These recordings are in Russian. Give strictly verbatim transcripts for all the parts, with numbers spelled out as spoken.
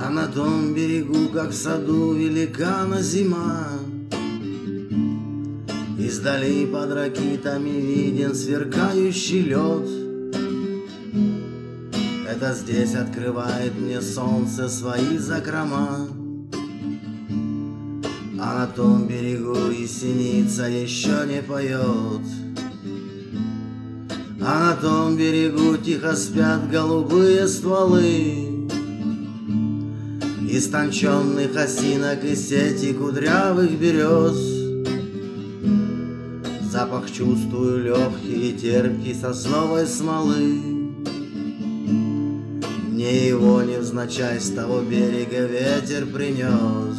А на том берегу, как в саду великана зима, издали под ракитами виден сверкающий лед. Это здесь открывает мне солнце свои закрома. А на том берегу и синица еще не поет. А на том берегу тихо спят голубые стволы истонченных осинок и сети кудрявых берез. Запах чувствую легкий и терпкий сосновой смолы. Мне его невзначай с того берега ветер принес.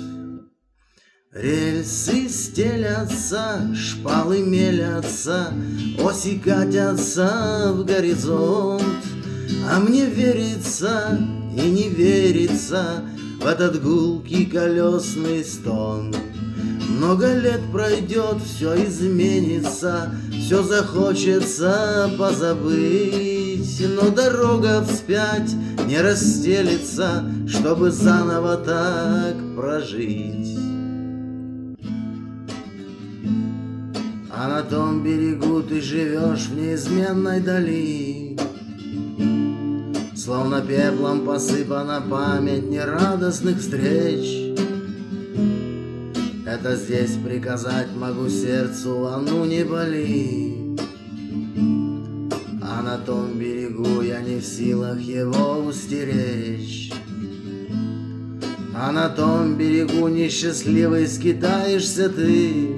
Рельсы стелятся, шпалы мелятся, оси катятся в горизонт. А мне верится и не верится в этот гулкий колесный стон. Много лет пройдет, все изменится, все захочется позабыть, но дорога вспять не расстелится, чтобы заново так прожить. А на том берегу ты живешь в неизменной дали, словно пеплом посыпана память нерадостных встреч. Это здесь приказать могу сердцу, а ну не боли. А на том берегу я не в силах его устеречь. А на том берегу несчастливый скитаешься ты,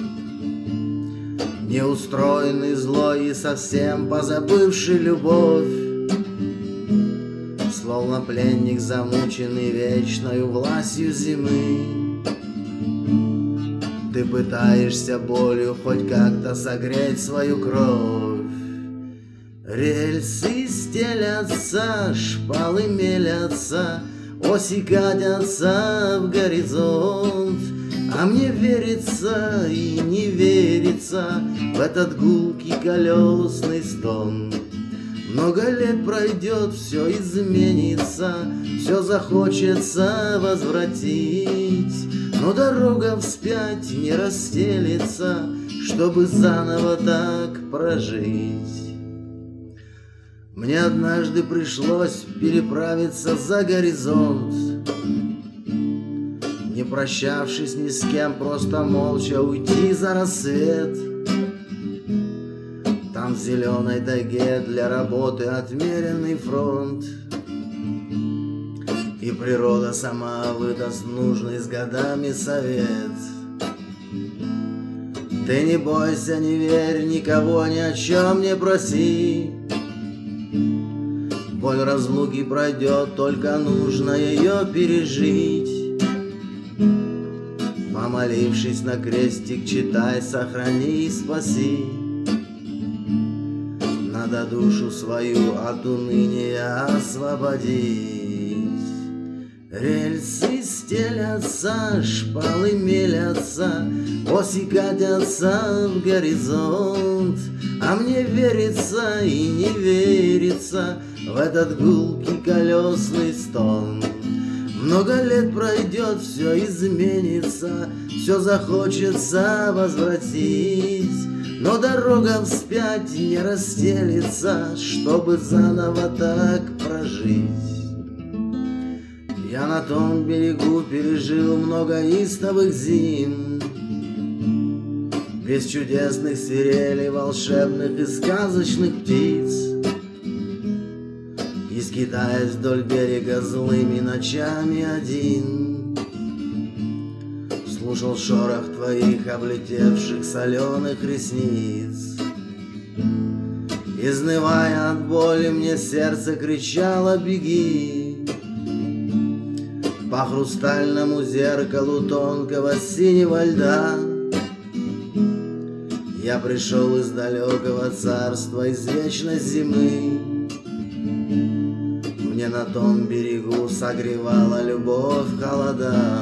неустроенный, злой и совсем позабывший любовь, словно пленник, замученный вечною властью зимы. Ты пытаешься болью хоть как-то согреть свою кровь. Рельсы стелятся, шпалы мелятся, оси катятся в горизонт. А мне верится и не верится в этот гулкий колесный стон. Много лет пройдет, все изменится, все захочется возвратить, но дорога вспять не расстелится, чтобы заново так прожить. Мне однажды пришлось переправиться за горизонт, не прощавшись ни с кем, просто молча уйти за рассвет. Там в зеленой тайге для работы отмеренный фронт, и природа сама выдаст нужный с годами совет. Ты не бойся, не верь, никого ни о чем не проси. Боль разлуки пройдет, только нужно ее пережить. Помолившись на крестик, читай, сохрани и спаси. Надо душу свою от уныния освободить. Рельсы стелятся, шпалы мелятся, оси катятся в горизонт. А мне верится и не верится в этот гулкий колесный стон. Много лет пройдет, все изменится, все захочется возвратить, но дорога вспять не расстелится, чтобы заново так прожить. Я на том берегу пережил много истовых зим, без чудесных свирелей, волшебных и сказочных птиц. И скитаясь вдоль берега злыми ночами один, слушал шорох твоих облетевших соленых ресниц. Изнывая от боли, мне сердце кричало: беги. По хрустальному зеркалу тонкого синего льда я пришел из далекого царства, из вечной зимы. Мне на том берегу согревала любовь холода.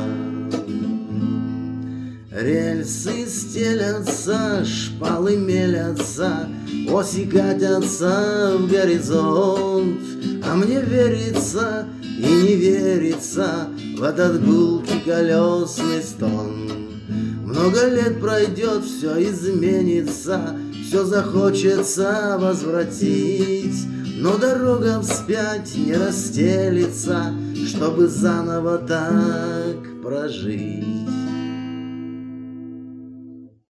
Рельсы стелятся, шпалы мелятся, оси катятся в горизонт. А мне верится И не верится в этот гулкий колесный стон. Много лет пройдет, все изменится, все захочется возвратить, но дорога вспять не расстелится, чтобы заново так прожить.